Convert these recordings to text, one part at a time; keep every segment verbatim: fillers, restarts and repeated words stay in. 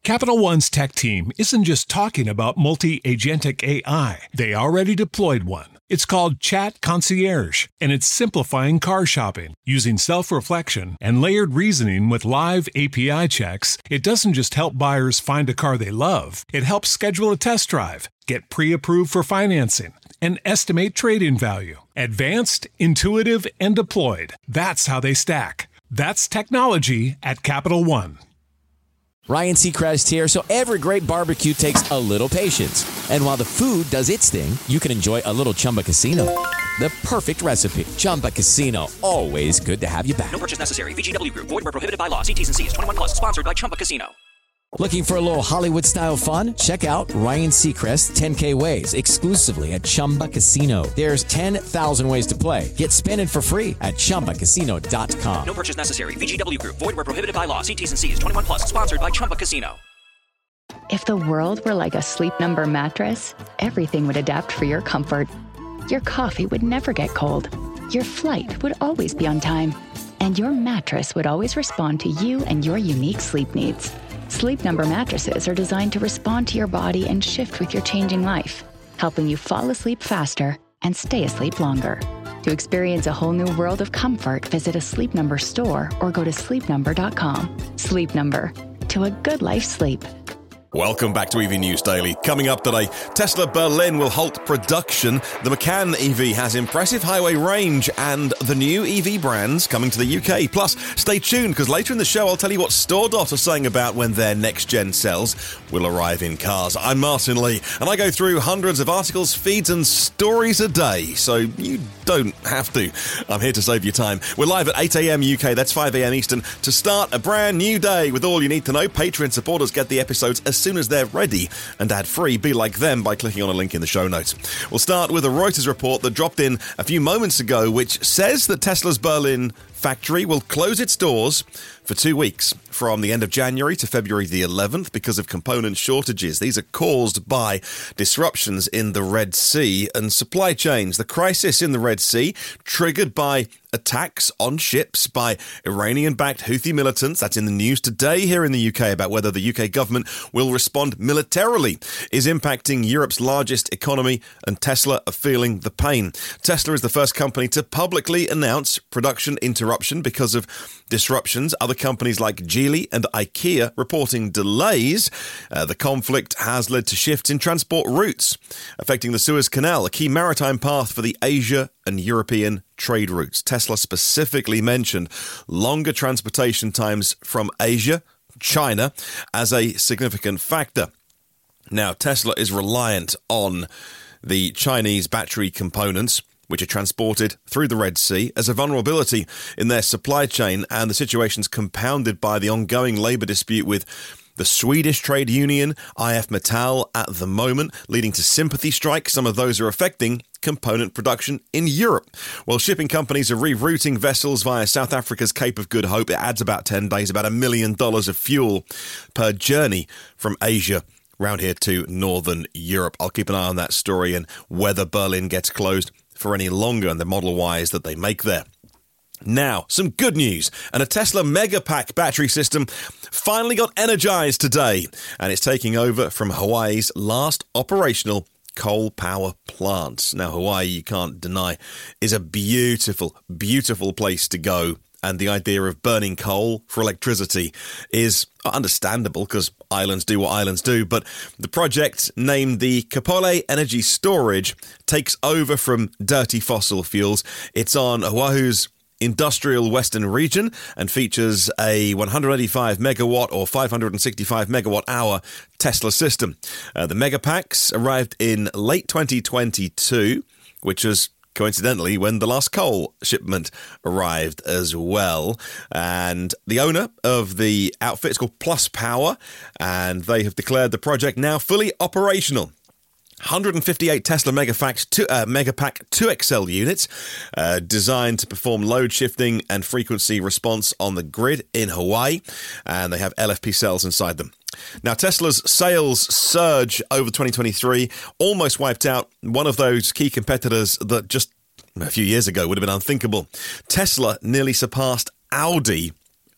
Capital One's tech team isn't just talking about multi-agentic A I. They already deployed one. It's called Chat Concierge, and it's simplifying car shopping. Using self-reflection and layered reasoning with live A P I checks, it doesn't just help buyers find a car they love. It helps schedule a test drive, get pre-approved for financing, and estimate trade-in value. Advanced, intuitive, and deployed. That's how they stack. That's technology at Capital One. Ryan Seacrest here. So every great barbecue takes a little patience. And while the food does its thing, you can enjoy a little Chumba Casino. The perfect recipe. Chumba Casino. Always good to have you back. No purchase necessary. V G W Group. Void where prohibited by law. See T's and C's. twenty-one plus. Sponsored by Chumba Casino. Looking for a little Hollywood-style fun? Check out Ryan Seacrest's ten K Ways exclusively at Chumba Casino. There's ten thousand ways to play. Get spinning for free at Chumba Casino dot com. No purchase necessary. V G W Group. Void where prohibited by law. See T's and C's. twenty-one plus. Sponsored by Chumba Casino. If the world were like a Sleep Number mattress, everything would adapt for your comfort. Your coffee would never get cold. Your flight would always be on time. And your mattress would always respond to you and your unique sleep needs. Sleep Number mattresses are designed to respond to your body and shift with your changing life, helping you fall asleep faster and stay asleep longer. To experience a whole new world of comfort, visit a Sleep Number store or go to sleep number dot com. Sleep Number. To a good life sleep. Welcome back to E V News Daily. Coming up today, Tesla Berlin will halt production. The Macan E V has impressive highway range and the new E V brands coming to the U K. Plus, stay tuned because later in the show I'll tell you what StoreDot are saying about when their next-gen cells will arrive in cars. I'm Martin Lee and I go through hundreds of articles, feeds and stories a day, so you don't have to. I'm here to save you time. We're live at eight a.m. U K, that's five a.m. Eastern, to start a brand new day with all you need to know. Patreon supporters get the episodes as soon as they're ready and ad-free. Be like them by clicking on a link in the show notes. We'll start with a Reuters report that dropped in a few moments ago, which says that Tesla's Berlin factory will close its doors for two weeks from the end of January to February the eleventh because of component shortages. These are caused by disruptions in the Red Sea and supply chains. The crisis in the Red Sea triggered by attacks on ships by Iranian-backed Houthi militants. That's in the news today here in the U K about whether the U K government will respond militarily, is impacting Europe's largest economy, and Tesla are feeling the pain. Tesla is the first company to publicly announce production interruption because of disruptions. Other companies like Geely and IKEA reporting delays. Uh, the conflict has led to shifts in transport routes, affecting the Suez Canal, a key maritime path for the Asia and European trade routes. Tesla specifically mentioned longer transportation times from Asia, China, as a significant factor. Now, Tesla is reliant on the Chinese battery components, which are transported through the Red Sea, as a vulnerability in their supply chain, and the situation's compounded by the ongoing labour dispute with the Swedish trade union, I F Metall, at the moment, leading to sympathy strikes. Some of those are affecting component production in Europe. While shipping companies are rerouting vessels via South Africa's Cape of Good Hope, it adds about ten days, about a million dollars of fuel per journey from Asia round here to Northern Europe. I'll keep an eye on that story and whether Berlin gets closed for any longer and the Model Ys that they make there. Now, some good news, and a Tesla Megapack battery system finally got energized today, and it's taking over from Hawaii's last operational coal power plant. Now, Hawaii, you can't deny, is a beautiful, beautiful place to go, and the idea of burning coal for electricity is understandable because islands do what islands do, but the project, named the Kapolei Energy Storage, takes over from dirty fossil fuels. It's on Oahu's industrial western region and features a one hundred eighty-five megawatt or five hundred sixty-five megawatt hour Tesla system. Uh, the Megapacks arrived in late twenty twenty-two, which was coincidentally when the last coal shipment arrived as well. And the owner of the outfit is called Plus Power, and they have declared the project now fully operational. one hundred fifty-eight Tesla Megapack two, uh, Megapack two X L units uh, designed to perform load shifting and frequency response on the grid in Hawaii, and they have L F P cells inside them. Now, Tesla's sales surge over twenty twenty-three almost wiped out one of those key competitors that just a few years ago would have been unthinkable. Tesla nearly surpassed Audi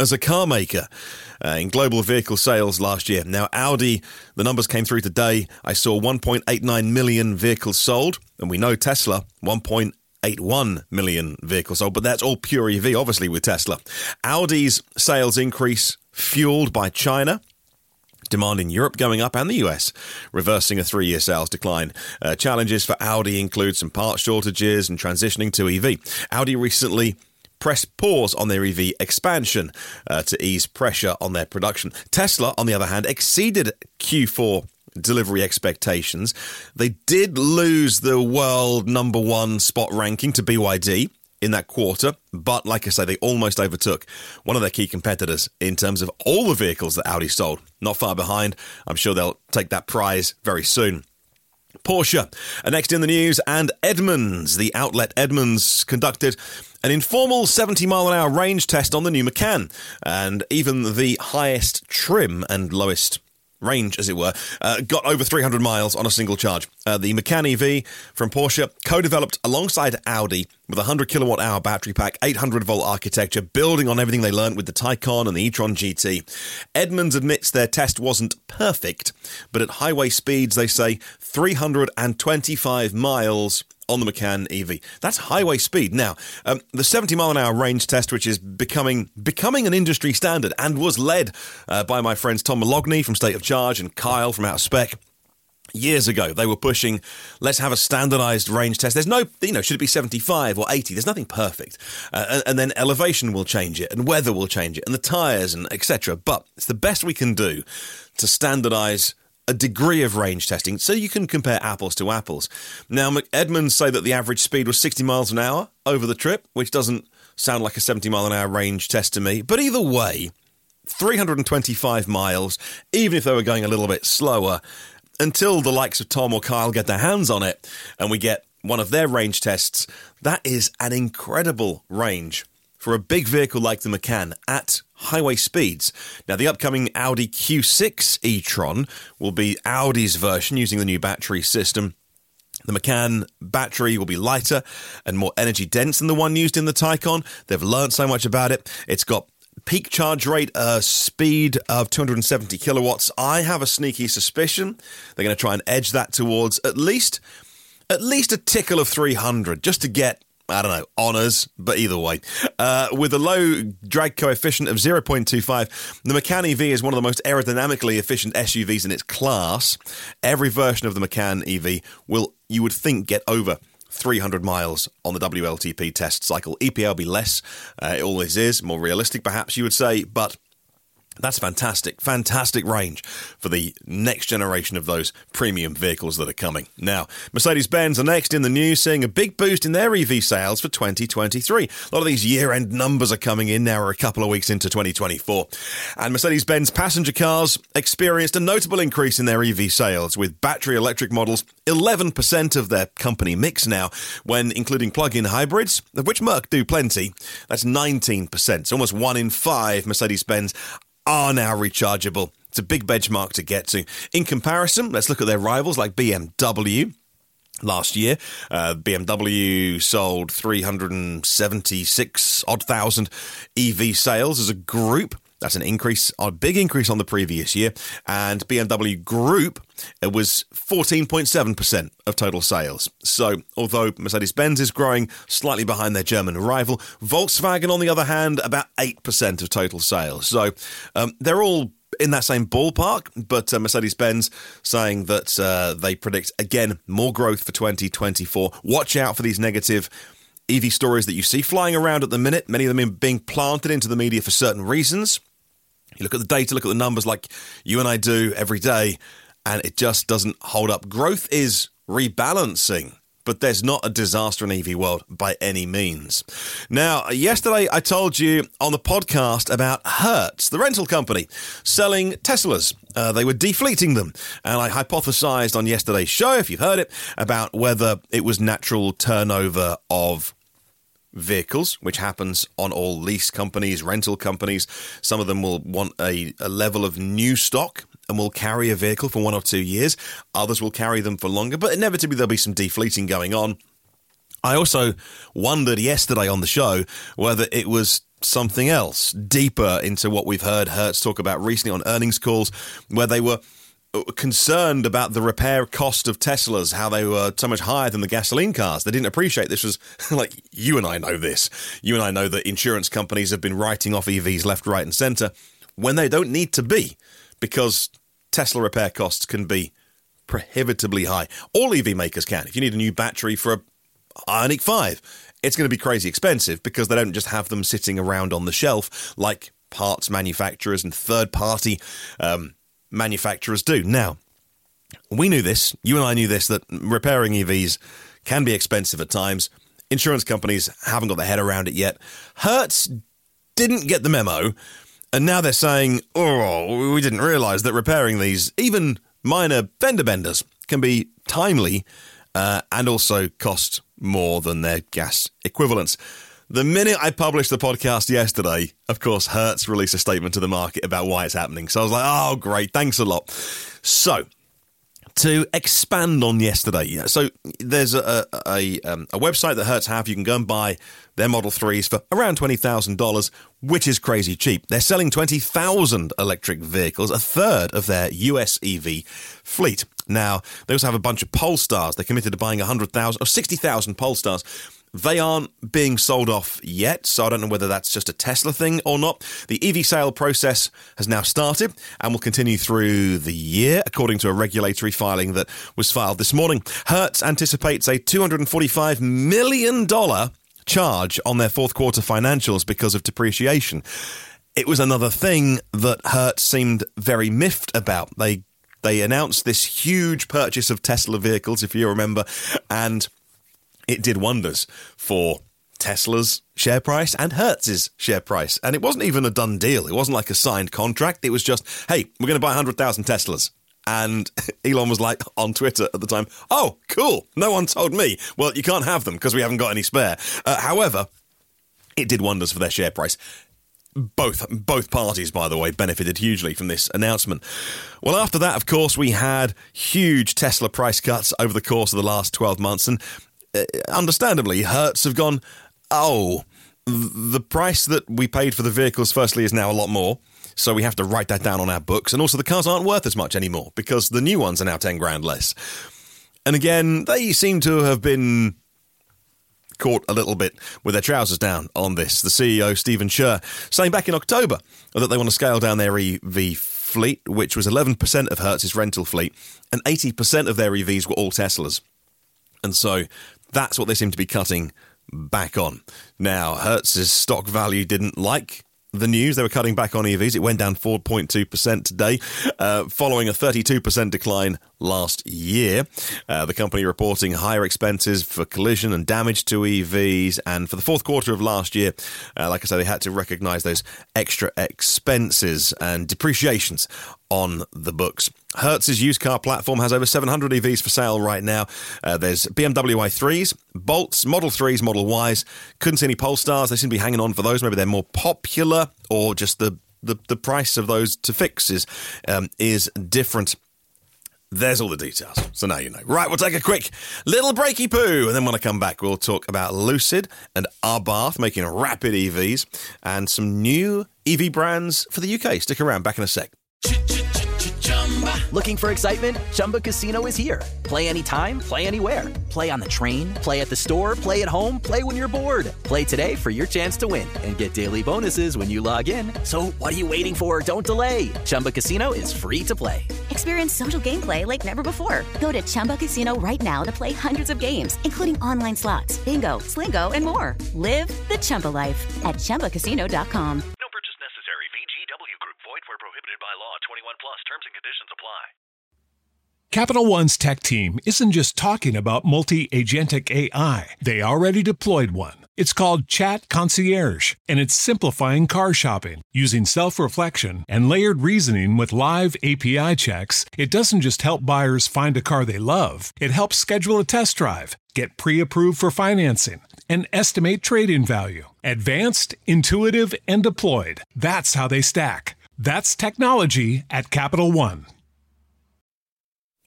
as a car maker uh, in global vehicle sales last year. Now, Audi, the numbers came through today. I saw one point eight nine million vehicles sold, and we know Tesla, one point eight one million vehicles sold, but that's all pure E V, obviously, with Tesla. Audi's sales increase fueled by China, demand in Europe going up, and the U S reversing a three-year sales decline. Uh, challenges for Audi include some part shortages and transitioning to E V. Audi recently pressed pause on their E V expansion uh, to ease pressure on their production. Tesla, on the other hand, exceeded Q four delivery expectations. They did lose the world number one spot ranking to B Y D in that quarter, but like I say, they almost overtook one of their key competitors in terms of all the vehicles that Audi sold. Not far behind. I'm sure they'll take that prize very soon. Porsche are next in the news, and Edmunds, the outlet Edmunds, conducted an informal seventy mile an hour range test on the new Macan, and even the highest trim and lowest range, as it were, uh, got over three hundred miles on a single charge. Uh, the Macan E V from Porsche, co-developed alongside Audi with a one hundred kilowatt hour battery pack, eight hundred volt architecture, building on everything they learned with the Taycan and the e-tron G T. Edmunds admits their test wasn't perfect, but at highway speeds, they say three hundred twenty-five miles on the Macan E V. That's highway speed. Now, um, the seventy mile an hour range test, which is becoming becoming an industry standard and was led uh, by my friends Tom Mologney from State of Charge and Kyle from Out of Spec. Years ago, they were pushing, let's have a standardized range test. There's no, you know, should it be seventy-five or eighty? There's nothing perfect. Uh, and, and then elevation will change it, and weather will change it, and the tyres, and et cetera. But it's the best we can do to standardize a degree of range testing so you can compare apples to apples. Now, Edmunds say that the average speed was sixty miles an hour over the trip, which doesn't sound like a seventy mile an hour range test to me. But either way, three hundred twenty-five miles, even if they were going a little bit slower, until the likes of Tom or Kyle get their hands on it and we get one of their range tests, that is an incredible range for a big vehicle like the Macan at highway speeds. Now, the upcoming Audi Q six e-tron will be Audi's version using the new battery system. The Macan battery will be lighter and more energy dense than the one used in the Taycan. They've learned so much about it. It's got peak charge rate, uh, speed of two hundred seventy kilowatts. I have a sneaky suspicion they're going to try and edge that towards at least, at least a tickle of three hundred, just to get, I don't know, honours, but either way. Uh, with a low drag coefficient of zero point two five, the Macan E V is one of the most aerodynamically efficient S U Vs in its class. Every version of the Macan E V will, you would think, get over three hundred miles on the W L T P test cycle. E P A will be less. Uh, it always is. More realistic, perhaps you would say, but that's fantastic, fantastic range for the next generation of those premium vehicles that are coming. Now, Mercedes-Benz are next in the news, seeing a big boost in their E V sales for twenty twenty-three. A lot of these year-end numbers are coming in now. We're a couple of weeks into twenty twenty-four. And Mercedes-Benz passenger cars experienced a notable increase in their E V sales, with battery electric models eleven percent of their company mix now, when including plug-in hybrids, of which Merc do plenty. That's nineteen percent. So almost one in five Mercedes-Benz are now rechargeable. It's a big benchmark to get to. In comparison, let's look at their rivals like B M W. Last year, uh, B M W sold three hundred seventy-six odd thousand E V sales as a group. That's an increase, a big increase on the previous year. And B M W Group, it was fourteen point seven percent of total sales. So, although Mercedes-Benz is growing slightly behind their German rival, Volkswagen, on the other hand, about eight percent of total sales. So, um, they're all in that same ballpark, but uh, Mercedes-Benz saying that uh, they predict, again, more growth for twenty twenty-four. Watch out for these negative E V stories that you see flying around at the minute, many of them being planted into the media for certain reasons. You look at the data, look at the numbers like you and I do every day, and it just doesn't hold up. Growth is rebalancing, but there's not a disaster in E V world by any means. Now, yesterday I told you on the podcast about Hertz, the rental company, selling Teslas. Uh, they were defleeting them, and I hypothesized on yesterday's show, if you've heard it, about whether it was natural turnover of vehicles, which happens on all lease companies, rental companies. Some of them will want a, a level of new stock and will carry a vehicle for one or two years. Others will carry them for longer, but inevitably there'll be some defleeting going on. I also wondered yesterday on the show whether it was something else, deeper into what we've heard Hertz talk about recently on earnings calls, where they were concerned about the repair cost of Teslas, how they were so much higher than the gasoline cars. They didn't appreciate this was, like, you and I know this. You and I know that insurance companies have been writing off E Vs left, right and centre when they don't need to be, because Tesla repair costs can be prohibitively high. All E V makers can. If you need a new battery for a Ioniq five, it's going to be crazy expensive because they don't just have them sitting around on the shelf like parts manufacturers and third-party um manufacturers do. Now, we knew this, you and I knew this, that repairing E Vs can be expensive at times. Insurance companies haven't got their head around it yet. Hertz didn't get the memo, and now they're saying, oh, we didn't realise that repairing these, even minor fender benders, can be timely uh, and also cost more than their gas equivalents. The minute I published the podcast yesterday, of course, Hertz released a statement to the market about why it's happening. So I was like, oh, great, thanks a lot. So, to expand on yesterday, so there's a a, um, a website that Hertz have. You can go and buy their Model threes for around twenty thousand dollars, which is crazy cheap. They're selling twenty thousand electric vehicles, a third of their U S E V fleet. Now, they also have a bunch of Polestars. They're committed to buying one hundred thousand or sixty thousand Polestars. They aren't being sold off yet, so I don't know whether that's just a Tesla thing or not. The E V sale process has now started and will continue through the year, according to a regulatory filing that was filed this morning. Hertz anticipates a two hundred forty-five million dollars charge on their fourth quarter financials because of depreciation. It was another thing that Hertz seemed very miffed about. They they announced this huge purchase of Tesla vehicles, if you remember, and it did wonders for Tesla's share price and Hertz's share price. And it wasn't even a done deal. It wasn't like a signed contract. It was just, hey, we're going to buy one hundred thousand Teslas. And Elon was like on Twitter at the time, oh, cool. No one told me. Well, you can't have them because we haven't got any spare. Uh, however, it did wonders for their share price. Both both parties, by the way, benefited hugely from this announcement. Well, after that, of course, we had huge Tesla price cuts over the course of the last twelve months. And uh, understandably, Hertz have gone, oh, the price that we paid for the vehicles, firstly, is now a lot more. So we have to write that down on our books. And also the cars aren't worth as much anymore because the new ones are now ten grand less. And again, they seem to have been caught a little bit with their trousers down on this. The C E O, Stephen Scher, saying back in October that they want to scale down their E V fleet, which was eleven percent of Hertz's rental fleet, and eighty percent of their E Vs were all Teslas. And so that's what they seem to be cutting back on. Now, Hertz's stock value didn't like the news. They were cutting back on E Vs. It went down four point two percent today, uh, following a thirty-two percent decline last year. Uh, the company reporting higher expenses for collision and damage to E Vs. And for the fourth quarter of last year, uh, like I said, they had to recognise those extra expenses and depreciations on the books. Hertz's used car platform has over seven hundred E Vs for sale right now. Uh, there's B M W i threes, Bolts, Model threes, Model Ys. Couldn't see any Polestars. They seem to be hanging on for those. Maybe they're more popular, or just the, the, the price of those to fix is, um, is different. There's all the details. So now you know. Right, we'll take a quick little breaky poo. And then when I come back, we'll talk about Lucid and Abarth making rapid E Vs and some new E V brands for the U K. Stick around. Back in a sec. Looking for excitement? Chumba Casino is here. Play anytime, play anywhere. Play on the train, play at the store, play at home, play when you're bored. Play today for your chance to win and get daily bonuses when you log in. So what are you waiting for? Don't delay. Chumba Casino is free to play. Experience social gameplay like never before. Go to Chumba Casino right now to play hundreds of games, including online slots, bingo, Slingo, and more. Live the Chumba life at Chumba Casino dot com. No purchase necessary. V G W Group. Void where prohibited by law. twenty-one plus. Terms and conditions apply. Capital One's tech team isn't just talking about multi-agentic A I. They already deployed one. It's called Chat Concierge, and it's simplifying car shopping. Using self-reflection and layered reasoning with live A P I checks, it doesn't just help buyers find a car they love. It helps schedule a test drive, get pre-approved for financing, and estimate trade-in value. Advanced, intuitive, and deployed. That's how they stack. That's technology at Capital One.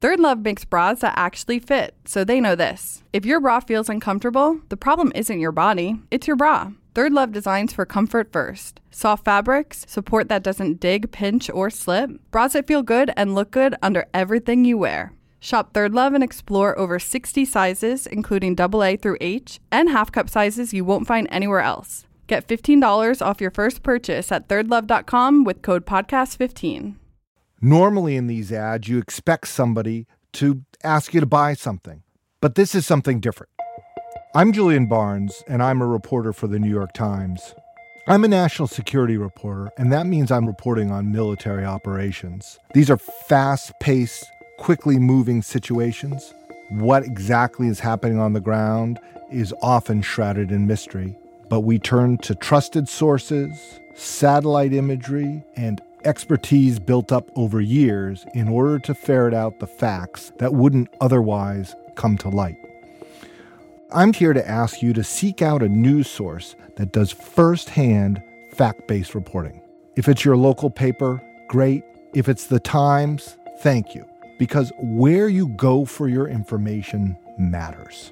Third Love makes bras that actually fit, so they know this. If your bra feels uncomfortable, the problem isn't your body, it's your bra. Third Love designs for comfort first. Soft fabrics, support that doesn't dig, pinch, or slip. Bras that feel good and look good under everything you wear. Shop Third Love and explore over sixty sizes, including double A through H, and half cup sizes you won't find anywhere else. Get fifteen dollars off your first purchase at third love dot com with code podcast fifteen. Normally in these ads, you expect somebody to ask you to buy something, but this is something different. I'm Julian Barnes, and I'm a reporter for the New York Times. I'm a national security reporter, and that means I'm reporting on military operations. These are fast-paced, quickly moving situations. What exactly is happening on the ground is often shrouded in mystery, but we turn to trusted sources, satellite imagery, and expertise built up over years in order to ferret out the facts that wouldn't otherwise come to light. I'm here to ask you to seek out a news source that does firsthand fact-based reporting. If it's your local paper, great. If it's the Times, thank you. Because where you go for your information matters.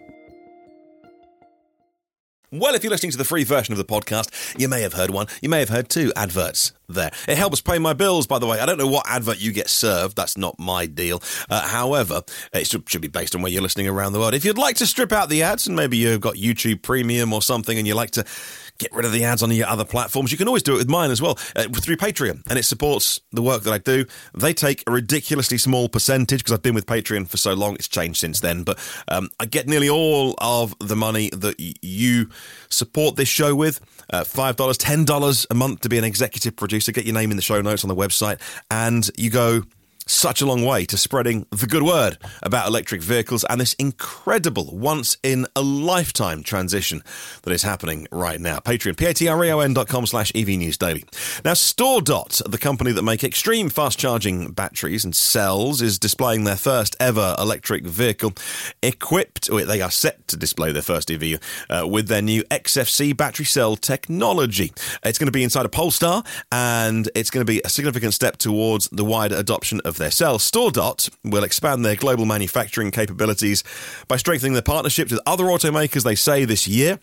Well, if you're listening to the free version of the podcast, you may have heard one. You may have heard two adverts there. It helps pay my bills, by the way. I don't know what advert you get served. That's not my deal. Uh, however, it should, should be based on where you're listening around the world. If you'd like to strip out the ads, and maybe you've got YouTube Premium or something, and you like to get rid of the ads on your other platforms, you can always do it with mine as well, uh, through Patreon, and it supports the work that I do. They take a ridiculously small percentage, because I've been with Patreon for so long. It's changed since then, but um, I get nearly all of the money that y- you support this show with. Uh, five dollars, ten dollars a month to be an executive producer. Get your name in the show notes on the website, and you go such a long way to spreading the good word about electric vehicles and this incredible once-in-a-lifetime transition that is happening right now. Patreon, P-A-T-R-E-O-N dot com slash E V News Daily. Now, StoreDot, the company that make extreme fast-charging batteries and cells, is displaying their first ever electric vehicle equipped, or they are set to display their first E V uh, with their new X F C battery cell technology. It's going to be inside a Polestar, and it's going to be a significant step towards the wider adoption of their cells. StoreDot will expand their global manufacturing capabilities by strengthening their partnerships with other automakers, they say, this year.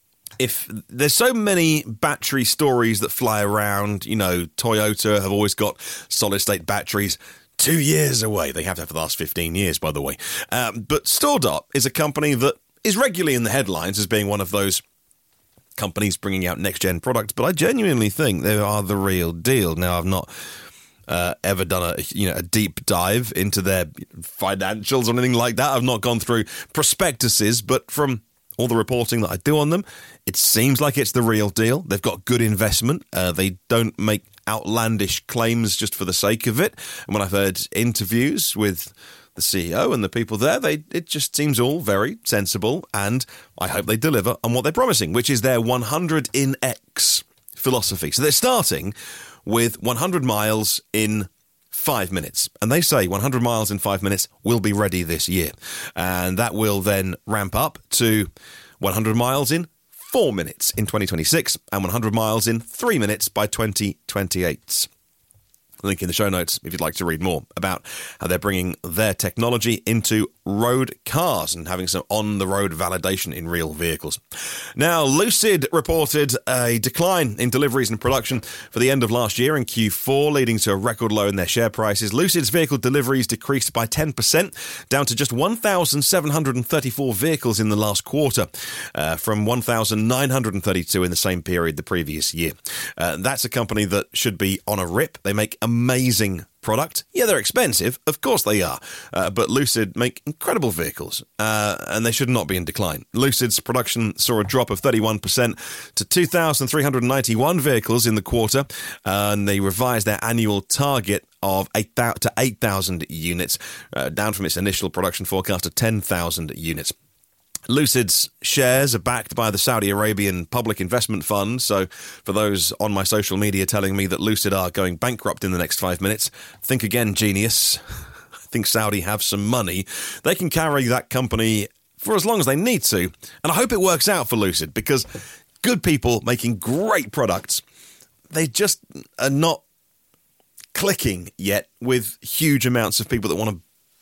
If there's so many battery stories that fly around, you know, Toyota have always got solid-state batteries two years away. They have to have for the last fifteen years, by the way. Um, but StoreDot is a company that is regularly in the headlines as being one of those companies bringing out next-gen products, but I genuinely think they are the real deal. Now, I've not Uh, ever done a you know a deep dive into their financials or anything like that. I've not gone through prospectuses, but from all the reporting that I do on them, it seems like it's the real deal. They've got good investment. Uh, they don't make outlandish claims just for the sake of it. And when I've heard interviews with the C E O and the people there, they it just seems all very sensible, and I hope they deliver on what they're promising, which is their one hundred in X philosophy. So they're starting with one hundred miles in five minutes. And they say one hundred miles in five minutes will be ready this year. And that will then ramp up to one hundred miles in four minutes in twenty twenty-six and one hundred miles in three minutes by twenty twenty-eight. Link in the show notes if you'd like to read more about how they're bringing their technology into road cars and having some on-the-road validation in real vehicles. Now, Lucid reported a decline in deliveries and production for the end of last year in Q four, leading to a record low in their share prices. Lucid's vehicle deliveries decreased by ten percent, down to just one thousand seven hundred thirty-four vehicles in the last quarter, uh, from one thousand nine hundred thirty-two in the same period the previous year. Uh, that's a company that should be on a rip. They make amazing product. Yeah, they're expensive. Of course they are. Uh, but Lucid make incredible vehicles, uh, and they should not be in decline. Lucid's production saw a drop of thirty-one percent to two thousand three hundred ninety-one vehicles in the quarter, uh, and they revised their annual target of eight thousand to eight thousand units, uh, down from its initial production forecast of ten thousand units. Lucid's shares are backed by the Saudi Arabian Public Investment Fund, so for those on my social media telling me that Lucid are going bankrupt in the next five minutes, think again, genius. I think Saudi have some money. They can carry that company for as long as they need to, and I hope it works out for Lucid, because good people making great products, they just are not clicking yet with huge amounts of people that want to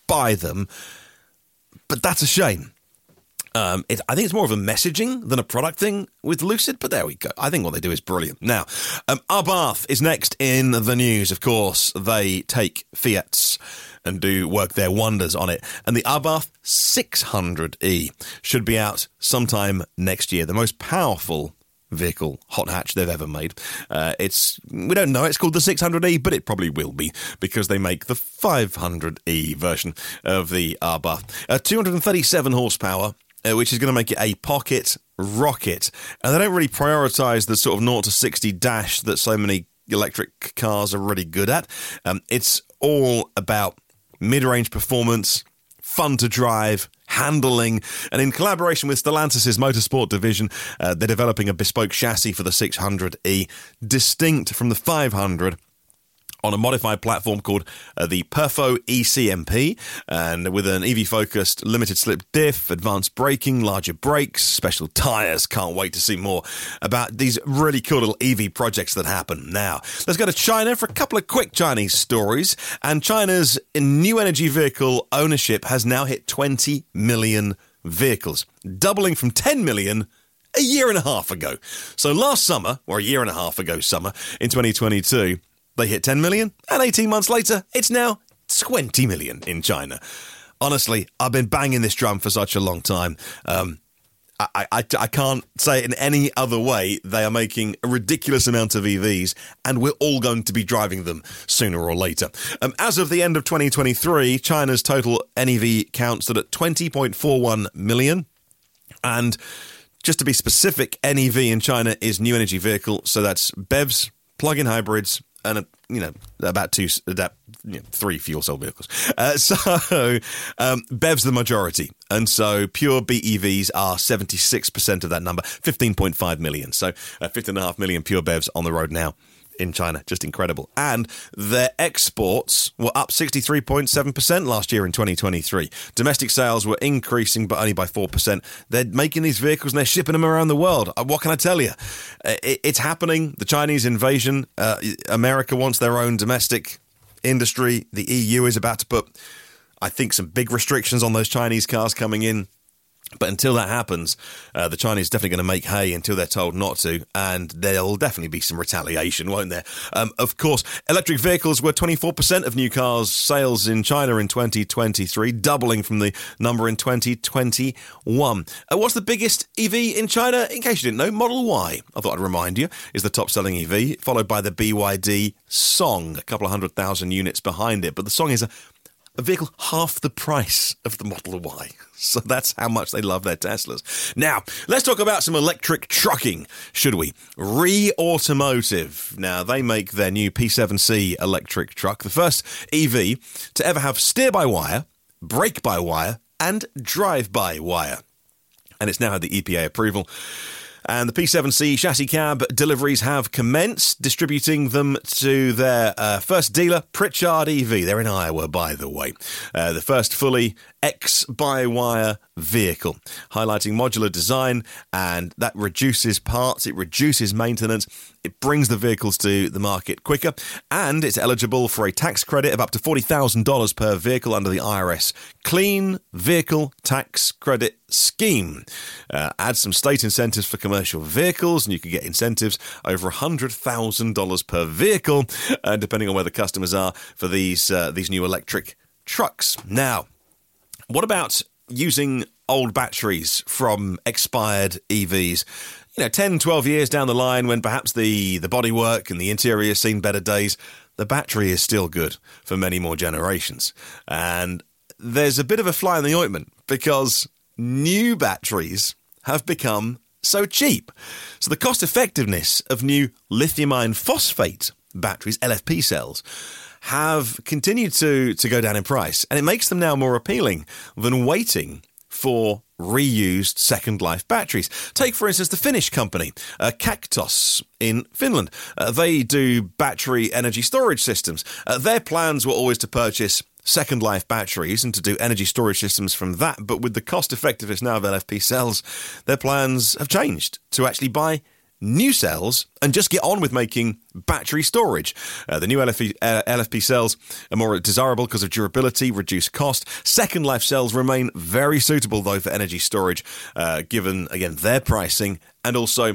buy them. But that's a shame. Um, it, I think it's more of a messaging than a product thing with Lucid, but there we go. I think what they do is brilliant. Now, um, Abarth is next in the news. Of course, they take Fiats and do work their wonders on it. And the Abarth six hundred E should be out sometime next year. The most powerful vehicle hot hatch they've ever made. Uh, it's we don't know. It's called the six hundred E, but it probably will be because they make the five hundred E version of the Abarth. Uh, two hundred thirty-seven horsepower. Uh, which is going to make it a pocket rocket. And they don't really prioritise the sort of zero to sixty dash that so many electric cars are really good at. Um, it's all about mid-range performance, fun to drive, handling, and in collaboration with Stellantis' motorsport division, uh, they're developing a bespoke chassis for the six hundred E, distinct from the five hundred, on a modified platform called uh, the Perfo E C M P, and with an E V-focused limited slip diff, advanced braking, larger brakes, special tyres. Can't wait to see more about these really cool little E V projects that happen. Now, let's go to China for a couple of quick Chinese stories. And China's new energy vehicle ownership has now hit twenty million vehicles, doubling from ten million a year and a half ago. So last summer, or a year and a half ago summer, in twenty twenty-two, they hit ten million, and eighteen months later, it's now twenty million in China. Honestly, I've been banging this drum for such a long time. Um, I, I, I can't say it in any other way. They are making a ridiculous amount of E Vs, and we're all going to be driving them sooner or later. Um, as of the end of twenty twenty-three, China's total N E V count stood at twenty point four one million, and just to be specific, N E V in China is new energy vehicle, so that's B E Vs, plug-in hybrids, and, you know, about two, about, you know, three fuel cell vehicles. Uh, so um, B E Vs the majority. And so pure B E Vs are seventy-six percent of that number, fifteen point five million. So uh, fifteen point five million pure B E Vs on the road now in China. Just incredible. And their exports were up sixty-three point seven percent last year in twenty twenty-three. Domestic sales were increasing, but only by four percent. They're making these vehicles and they're shipping them around the world. What can I tell you? It's happening. The Chinese invasion. Uh, America wants their own domestic industry. The E U is about to put, I think, some big restrictions on those Chinese cars coming in. But until that happens, uh, the Chinese are definitely going to make hay until they're told not to, and there'll definitely be some retaliation, won't there? Um, of course, electric vehicles were twenty-four percent of new cars sales in China in twenty twenty-three, doubling from the number in twenty twenty-one. Uh, what's the biggest E V in China? In case you didn't know, Model Y, I thought I'd remind you, is the top-selling E V, followed by the B Y D Song, a couple of hundred thousand units behind it. But the Song is a A vehicle half the price of the Model Y. So that's how much they love their Teslas. Now, let's talk about some electric trucking, should we? REE Automotive. Now, they make their new P seven C electric truck, the first E V to ever have steer-by-wire, brake-by-wire, and drive-by-wire. And it's now had the E P A approval. And the P seven C chassis cab deliveries have commenced, distributing them to their uh, first dealer, Pritchard E V. They're in Iowa, by the way. Uh, the first fully X-by-wire vehicle, highlighting modular design, and that reduces parts, it reduces maintenance, it brings the vehicles to the market quicker, and it's eligible for a tax credit of up to forty thousand dollars per vehicle under the I R S Clean Vehicle Tax Credit Scheme. Uh, add some state incentives for commercial vehicles, and you can get incentives over one hundred thousand dollars per vehicle, uh, depending on where the customers are for these uh, these new electric trucks. Now, what about using old batteries from expired E Vs? You know, ten, twelve years down the line, when perhaps the, the bodywork and the interior has seen better days, the battery is still good for many more generations. And there's a bit of a fly in the ointment because new batteries have become so cheap. So the cost effectiveness of new lithium iron phosphate batteries, L F P cells, have continued to, to go down in price, and it makes them now more appealing than waiting for reused second life batteries. Take, for instance, the Finnish company, uh, Cactus in Finland. Uh, they do battery energy storage systems. Uh, their plans were always to purchase second life batteries and to do energy storage systems from that, but with the cost effectiveness now of L F P cells, their plans have changed to actually buy new cells and just get on with making battery storage. Uh, the new L F P, uh, L F P cells are more desirable because of durability, reduced cost. Second life cells remain very suitable, though, for energy storage, uh, given, again, their pricing and also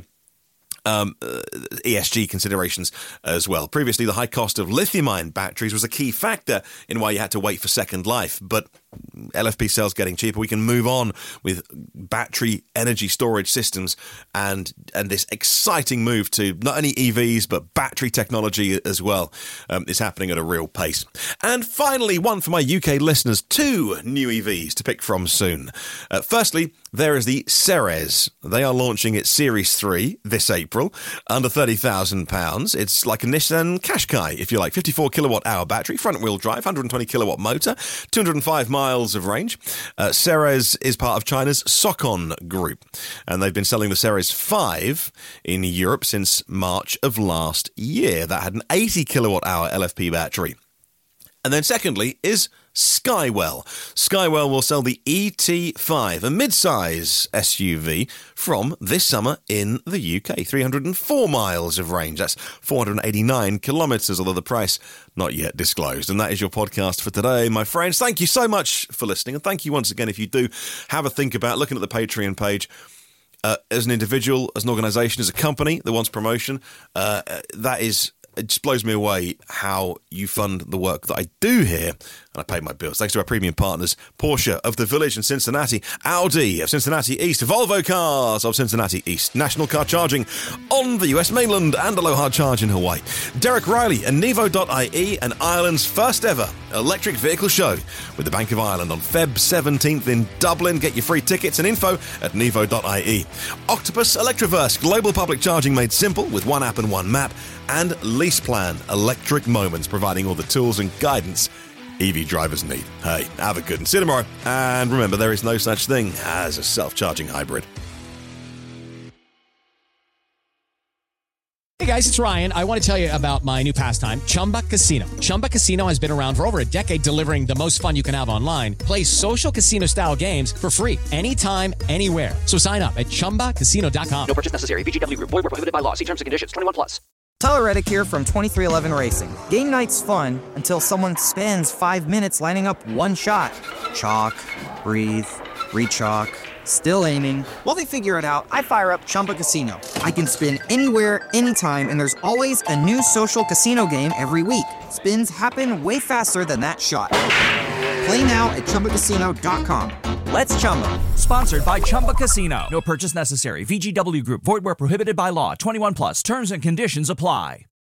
Um, uh, E S G considerations as well. Previously, the high cost of lithium-ion batteries was a key factor in why you had to wait for second life, but L F P cells getting cheaper, we can move on with battery energy storage systems and and this exciting move to not only E Vs but battery technology as well um, is happening at a real pace. And finally, one for my U K listeners, two new E Vs to pick from soon. Uh, firstly, there is the Ceres. They are launching its Series three this April, under thirty thousand pounds. It's like a Nissan Qashqai, if you like. fifty-four kilowatt hour battery, front-wheel drive, one hundred twenty kilowatt motor, two hundred five miles of range. Uh, Ceres is part of China's Socon Group, and they've been selling the Ceres five in Europe since March of last year. That had an eighty kilowatt hour L F P battery. And then secondly is Skywell. Skywell will sell the E T five, a mid-size S U V, from this summer in the U K. three hundred four miles of range. That's four hundred eighty-nine kilometres, although the price not yet disclosed. And that is your podcast for today, my friends. Thank you so much for listening. And thank you once again if you do have a think about looking at the Patreon page. Uh, as an individual, as an organisation, as a company that wants promotion, uh, that is... It just blows me away how you fund the work that I do here, and I pay my bills. Thanks to our premium partners, Porsche of the Village in Cincinnati, Audi of Cincinnati East, Volvo Cars of Cincinnati East, National Car Charging on the U S mainland, and Aloha Charge in Hawaii, Derek Riley and Nevo dot I E, and Ireland's first ever electric vehicle show with the Bank of Ireland on February seventeenth in Dublin. Get your free tickets and info at Nevo dot I E. Octopus Electroverse, global public charging made simple with one app and one map, and LeasePlan, electric moments, providing all the tools and guidance E V drivers need. Hey, have a good one. See you tomorrow. And remember, there is no such thing as a self-charging hybrid. Hey guys, it's Ryan. I want to tell you about my new pastime, Chumba Casino. Chumba Casino has been around for over a decade, delivering the most fun you can have online. Play social casino-style games for free anytime, anywhere. So sign up at chumba casino dot com. No purchase necessary. V G W Group. Void where prohibited by law. See terms and conditions. twenty-one plus. Tyler Reddick here from twenty-three eleven Racing. Game night's fun until someone spends five minutes lining up one shot. Chalk, breathe, re-chalk, still aiming. While they figure it out, I fire up Chumba Casino. I can spin anywhere, anytime, and there's always a new social casino game every week. Spins happen way faster than that shot. Play now at chumba casino dot com. Let's Chumba. Sponsored by Chumba Casino. No purchase necessary. V G W Group. Void where prohibited by law. twenty-one plus. Terms and conditions apply.